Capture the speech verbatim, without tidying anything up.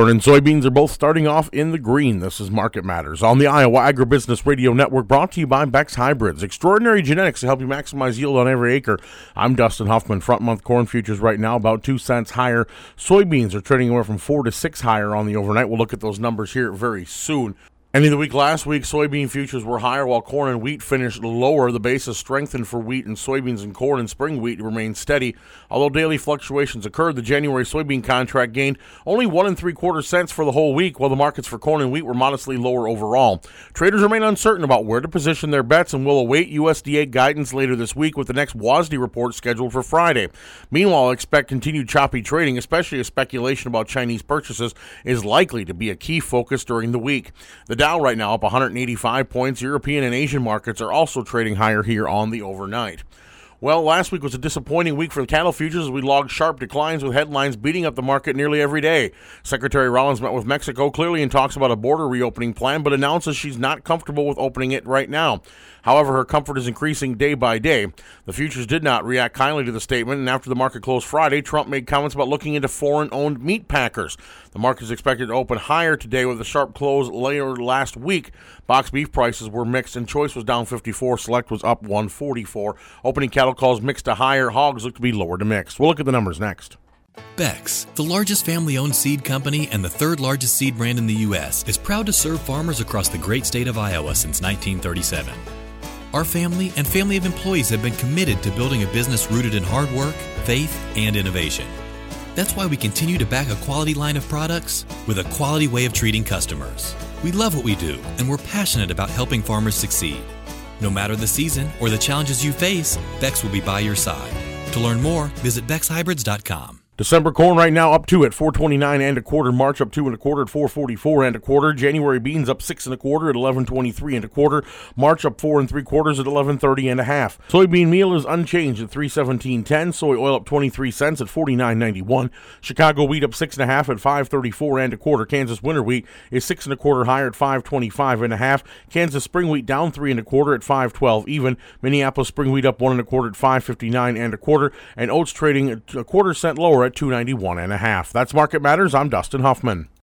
Corn and soybeans are both starting off in the green. This is Market Matters on the Iowa Agribusiness Radio Network, brought to you by Beck's Hybrids. Extraordinary genetics to help you maximize yield on every acre. I'm Dustin Huffman. Front month corn futures right now about two cents higher. Soybeans are trading anywhere from four to six higher on the overnight. We'll look at those numbers here very soon. End of the week last week, soybean futures were higher while corn and wheat finished lower. The basis strengthened for wheat and soybeans, and corn and spring wheat remained steady. Although daily fluctuations occurred, the January soybean contract gained only one and three quarter cents for the whole week, while the markets for corn and wheat were modestly lower overall. Traders remain uncertain about where to position their bets and will await U S D A guidance later this week, with the next W A S D report scheduled for Friday. Meanwhile, expect continued choppy trading, especially as speculation about Chinese purchases is likely to be a key focus during the week. The Dow right now up one hundred eighty-five points. European and Asian markets are also trading higher here on the overnight. Well, last week was a disappointing week for the cattle futures as we logged sharp declines with headlines beating up the market nearly every day. Secretary Rollins met with Mexico, clearly in talks about a border reopening plan, but announces she's not comfortable with opening it right now. However, her comfort is increasing day by day. The futures did not react kindly to the statement, and after the market closed Friday, Trump made comments about looking into foreign-owned meat packers. The market is expected to open higher today with a sharp close later last week. Box beef prices were mixed, and choice was down fifty-four, select was up one forty-four. Opening cattle calls mixed to higher, hogs look to be lower to mixed. We'll look at the numbers next. Beck's, the largest family-owned seed company and the third largest seed brand in the U S, is proud to serve farmers across the great state of Iowa since nineteen thirty-seven. Our family and family of employees have been committed to building a business rooted in hard work, faith, and innovation. That's why we continue to back a quality line of products with a quality way of treating customers. We love what we do, and we're passionate about helping farmers succeed. No matter the season or the challenges you face, Beck's will be by your side. To learn more, visit bex hybrids dot com. December corn right now up two at four twenty-nine and a quarter. March up two and a quarter at four forty-four and a quarter. January beans up six and a quarter at eleven twenty-three and a quarter. March up four and three quarters at eleven thirty and a half. Soybean meal is unchanged at three seventeen ten. Soy oil up twenty-three cents at forty-nine ninety-one. Chicago wheat up six and a half at five thirty-four and a quarter. Kansas winter wheat is six and a quarter higher at five twenty-five and a half. Kansas spring wheat down three and a quarter at five twelve even. Minneapolis spring wheat up one and a quarter at five fifty-nine and a quarter. And oats trading a quarter cent lower at two ninety-one and a half. That's Market Matters. I'm Dustin Huffman.